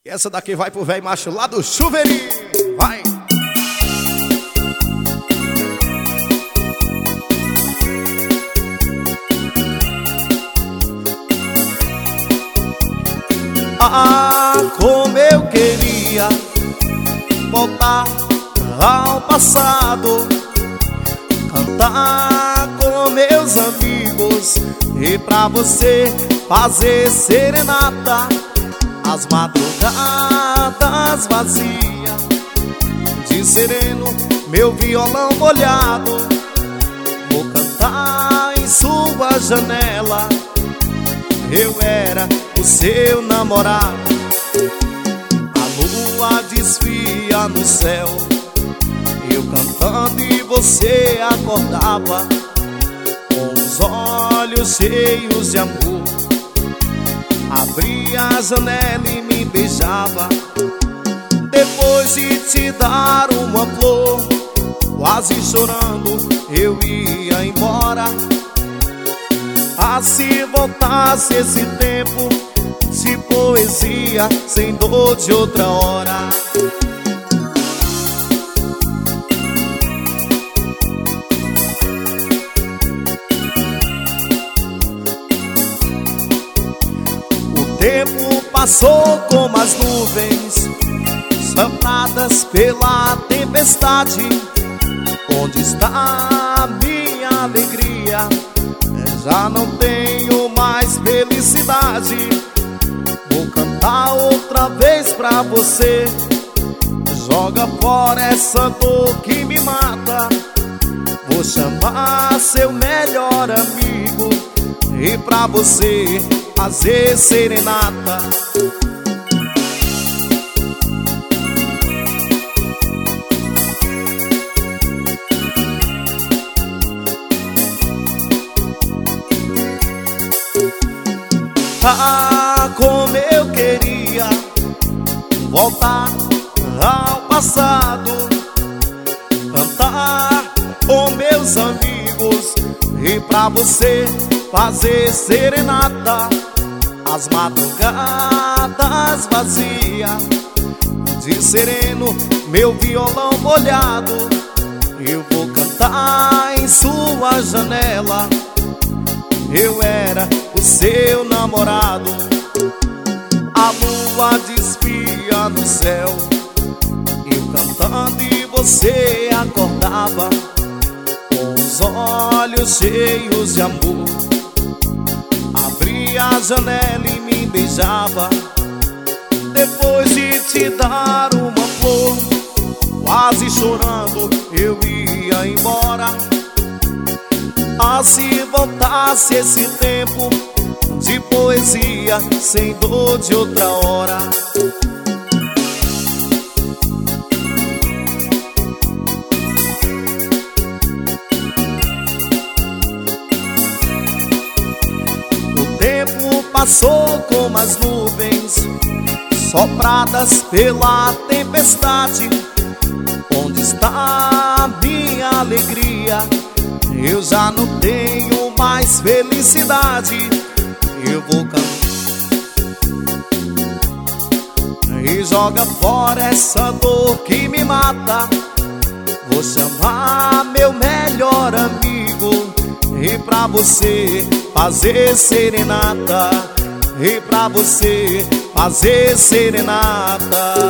E essa daqui vai pro velho macho lá do chuveirinho. Vai! Ah, como eu queria voltar ao passado, cantar com meus amigos e pra você fazer serenata. As madrugadas vazias, de sereno, meu violão molhado. Vou cantar em sua janela, eu era o seu namorado. A lua desfia no céu, eu cantando e você acordava, com os olhos cheios de amor. Abria a janela e me beijava, depois de te dar uma flor. Quase chorando eu ia embora. Ah, se voltasse esse tempo de poesia, sem dor de outra hora. O tempo passou como as nuvens, sopradas pela tempestade. Onde está a minha alegria? Já não tenho mais felicidade. Vou cantar outra vez pra você, joga fora essa dor que me mata. Vou chamar seu melhor amigo e pra você fazer serenata. Ah, como eu queria voltar ao passado, cantar com meus amigos e pra você fazer serenata. As madrugadas vazias, de sereno, meu violão molhado. Eu vou cantar em sua janela, eu era o seu namorado. A lua desfia no céu, eu cantando e você acordava, com os olhos cheios de amor. Abria a janela e me beijava, depois de te dar uma flor. Quase chorando eu ia embora. Ah, se voltasse esse tempo de poesia, sem dor de outra hora. O tempo passou como as nuvens, sopradas pela tempestade. Onde está a minha alegria? Eu já não tenho mais felicidade. Eu vou cantar e joga fora essa dor que me mata. Vou chamar meu melhor amigo e pra você fazer serenata. E pra você fazer serenata.